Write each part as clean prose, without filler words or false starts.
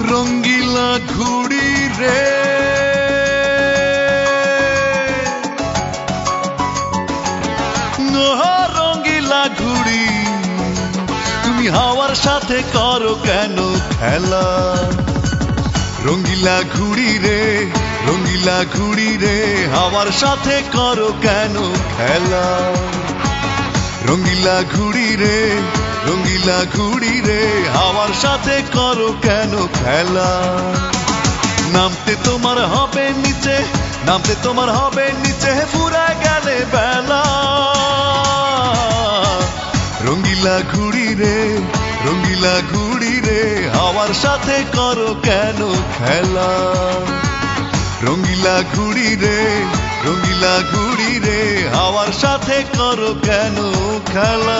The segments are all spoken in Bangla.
রঙ্গিলা ঘুড়ি রে রঙ্গিলা ঘুড়ি তুমি হাওয়ার সাথে করো কেন খেলা রঙ্গিলা ঘুড়ি রে রঙ্গিলা ঘুড়ি রে হাওয়ার সাথে করো কেন খেলা রঙ্গিলা ঘুড়ি রে রঙ্গিলা ঘুড়ি রে হাওয়ার সাথে করো কেন খেলা নামতে তোমার হবে নিচে নামতে তোমার হবে নিচে ফুরা গেলে বেলা রঙ্গিলা ঘুড়ি রে রঙ্গিলা ঘুড়ি রে হাওয়ার সাথে করো কেন খেলা রঙ্গিলা ঘুড়ি রে রঙ্গিলা ঘুড়ি রে হাওয়ার সাথে করো কেন খেলা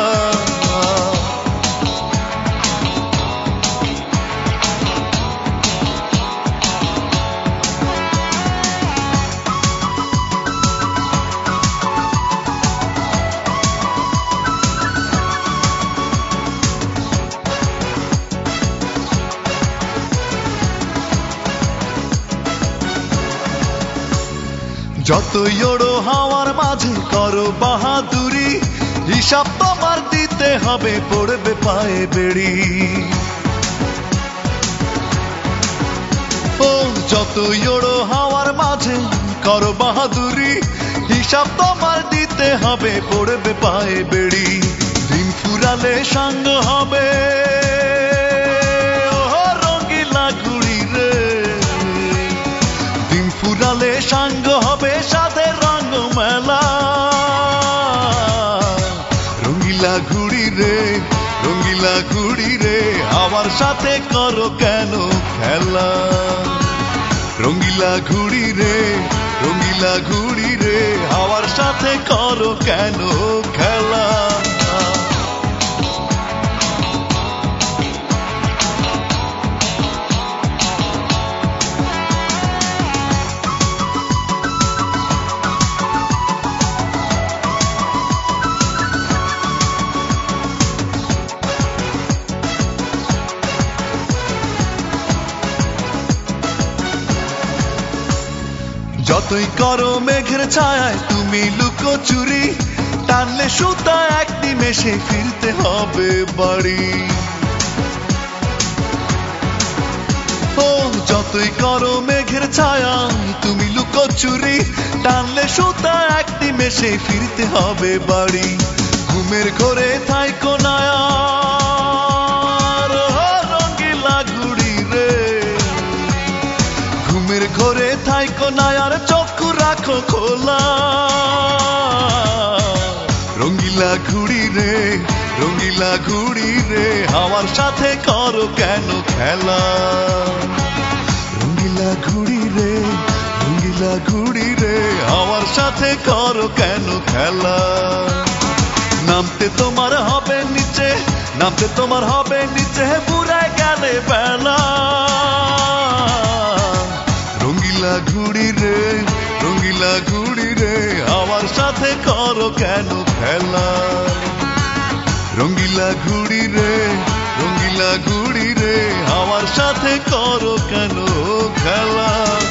যতই ওড়ো হাওয়ার মাঝে করো বাহাদুরি হিসাব তোমার দিতে হবে পড়বে পায়ে বেড়ি ও যতই ওড়ো হাওয়ার মাঝে করো বাহাদুরি হিসাব তোমার দিতে হবে পড়বে পায়ে বেড়ি দিন ফুরালে সাঙ্গ হবে রঙ্গিলা ঘুড়ি রে দিন ফুরালে সাঙ্গ হবে সাথে রঙ মেলা রঙ্গিলা ঘুড়ি রে রঙ্গিলা ঘুড়ি রে হাওয়ার সাথে করো কেন খেলা রঙ্গিলা ঘুড়ি রে রঙ্গিলা ঘুড়ি রে হাওয়ার সাথে করো কেন খেলা যতই করো মেঘের ছায়ায় তুমি লুকোচুরি টানলে সুতা এক নিমেষে ফিরতে হবে বাড়ি ও যতই করো মেঘের ছায়ায় তুমি লুকোচুরি টানলে সুতা এক নিমেষে ফিরতে হবে বাড়ি ঘুমের ঘরে থাইকো না রঙ্গিলা ঘুড়ি রে ঘুমের ঘরে থাইকো না আর চক্ষু রাখো খোলা রঙ্গিলা ঘুড়ি রে রঙ্গিলা ঘুড়ি রে হাওয়ার সাথে করো কেন খেলা রঙ্গিলা ঘুড়ি রে রঙ্গিলা ঘুড়ি রে হাওয়ার সাথে করো কেন খেলা নামতে তোমার হবে নিচে নামতে তোমার হবে নিচে পুরাই গেলে বেলা রঙ্গিলা ঘুড়ি রে রঙ্গিলা ঘুড়ি রে হাওয়ার সাথে করো কেন খেলা রঙ্গিলা ঘুড়ি রে রঙ্গিলা ঘুড়ি রে হাওয়ার সাথে করো কেন খেলা